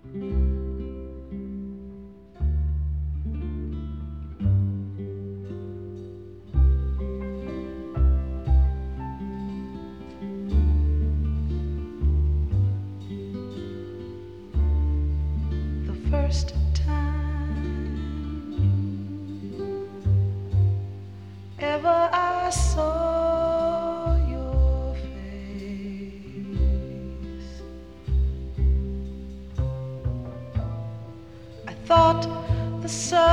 First time ever I saw your face, I thought the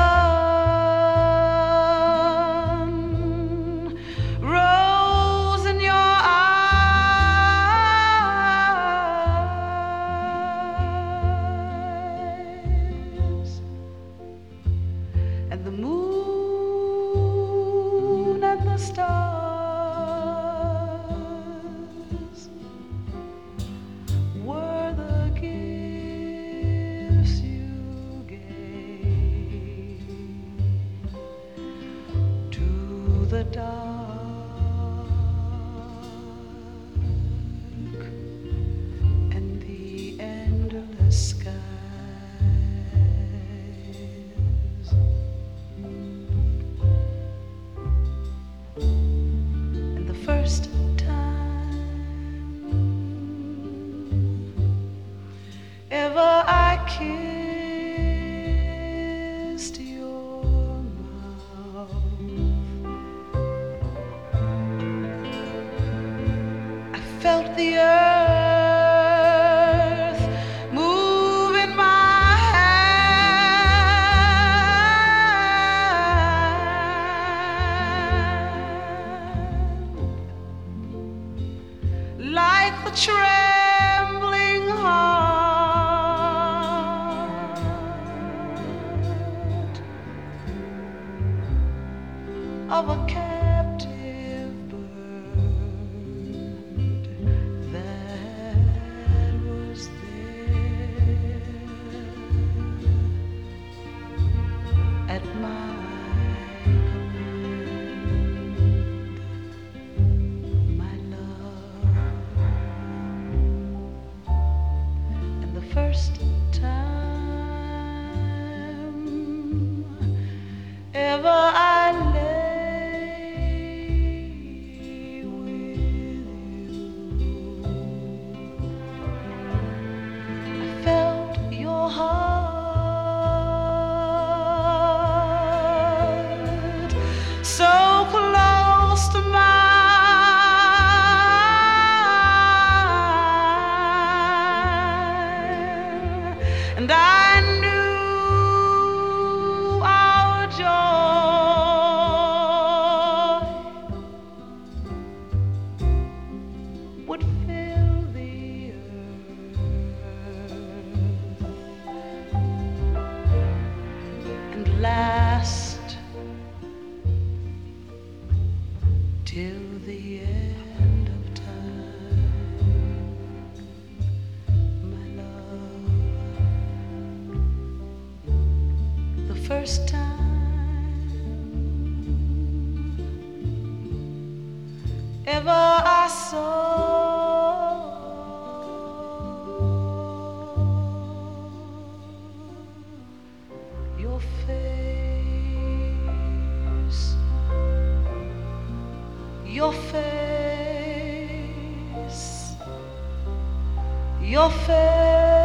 sun rose in your and the moon and the stars were the gifts you gave to the dark and the endless sky. First time ever I kissed your mouth, I felt the earth move in my like the trembling heart of a captive bird that was there at my first time ever I lay with you, I felt your heart so close to mine. And I knew our joy would fill the earth and last till the end of time. My love, the first time ever I saw your face, your face, your face.